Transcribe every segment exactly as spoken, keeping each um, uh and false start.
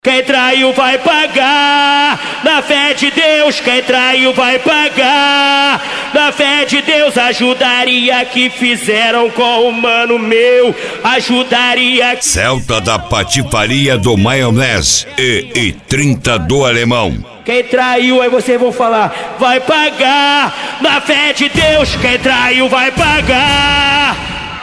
Quem traiu vai pagar, na fé de Deus. Quem traiu vai pagar, na fé de Deus. Ajudaria que fizeram com o mano meu, ajudaria. Celta da patifaria do maionese e, e trinta do alemão. Quem traiu, aí vocês vão falar, vai pagar, na fé de Deus. Quem traiu vai pagar.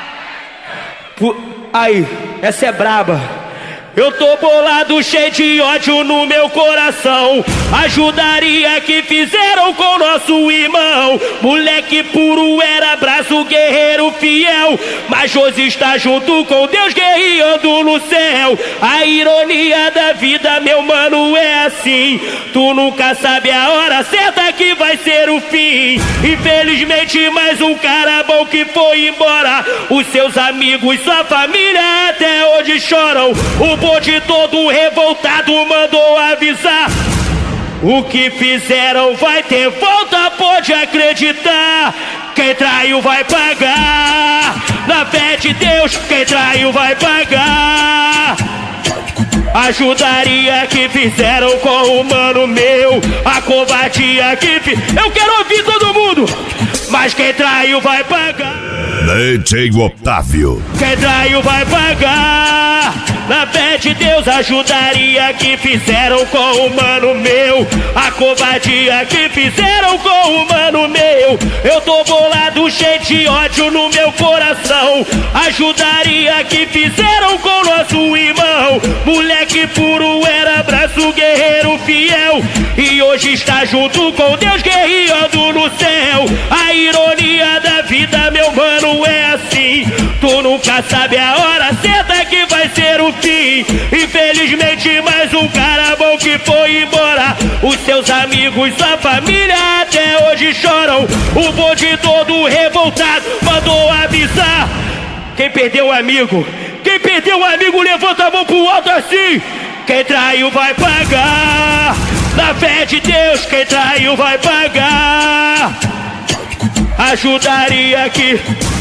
Aí, essa é braba. Eu tô bolado, cheio de ódio no meu coração. Ajudaria que fizeram com nosso irmão. Moleque puro era braço, guerreiro fiel. Mas hoje está junto com Deus, guerreando no céu. A ironia da vida, meu mano, é assim. Tu nunca sabe a hora certa que vai ser o fim. Infelizmente mais um cara bom que foi embora. Os seus amigos, sua família até hoje choram. O bonde todo revoltado mandou avisar. O que fizeram vai ter volta, pode acreditar. Quem traiu vai pagar, na fé de Deus. Quem traiu vai pagar. Ajudaria que fizeram com o mano meu, a covardia que fiz. Eu quero ouvir todo mundo. Mas quem traiu vai pagar. D J Otávio. Quem traiu vai pagar, na fé de Deus. Ajudaria que fizeram com o mano meu, a covardia que fizeram com o mano meu. Eu tô bolado, cheio de ódio no meu coração. Ajudaria que fizeram com nosso irmão. Moleque puro era braço, guerreiro fiel. E hoje está junto com Deus, guerreando no céu. A ironia da vida, meu mano, é assim. Tu nunca sabe a hora certa que vai ser o fim. Infelizmente mais um cara bom que foi embora. Os seus amigos, sua família até hoje choram. O bonde todo revoltado mandou avisar. Quem perdeu um amigo, quem perdeu um amigo, levanta a mão pro alto assim. Quem traiu vai pagar, na fé de Deus. Quem traiu vai pagar. Ajudaria que